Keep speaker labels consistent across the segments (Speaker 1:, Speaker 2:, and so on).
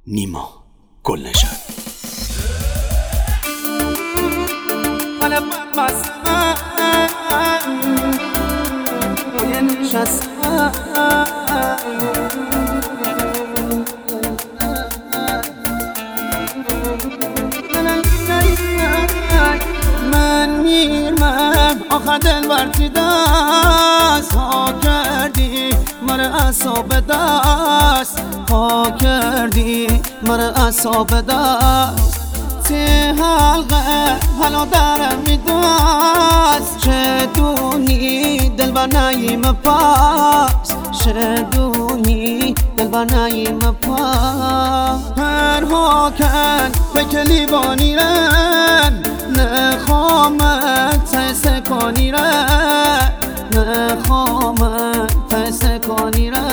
Speaker 1: نیما گلنژاد.
Speaker 2: من میرم آخه دلبر چی دست ها کردی مرا اعصاب دست ها کردی مرا اعصاب دست سی حلقه حالا درم میدست شدونی دلبر نیم پاس شدونی دلبر نیم پاس هر ها کن بکلی بانیرن نخوامت تسکانی را نخوامت تسکانی را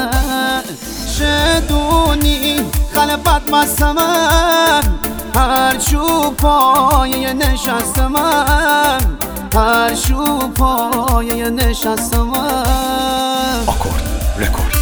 Speaker 2: شدونی خلبت مستمم هر شو پایه نشستمم هر شو پایه نشستمم.
Speaker 1: آکورد رکورد.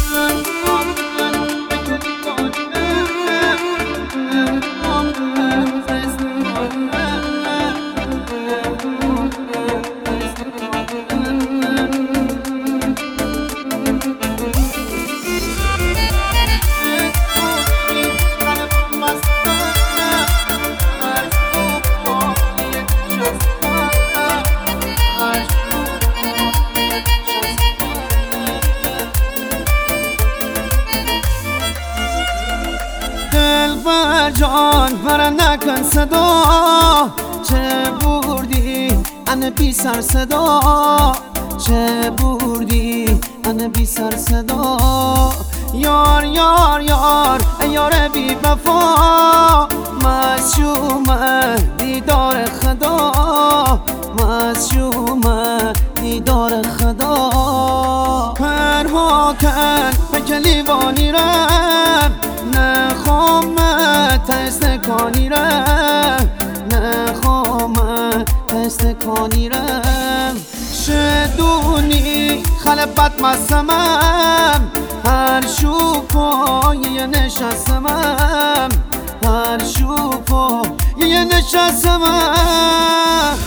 Speaker 2: دلبر جان مرا نکن صدا چه بردی ان بی سر صدا چه بردی ان بی سر صدا یار یار یار یار بی وفا مشومه دیدار خدا مشومه دیدار خدا پرها کن بکلی بانی رم نخوامت تستکانی رم نخوامت تستکانی رم شدونی خلبت مستمم هر شو پایه نشستمم هر شو پایه نشستمم.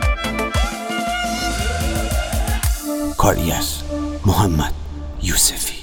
Speaker 1: کاری از محمد یوسفی.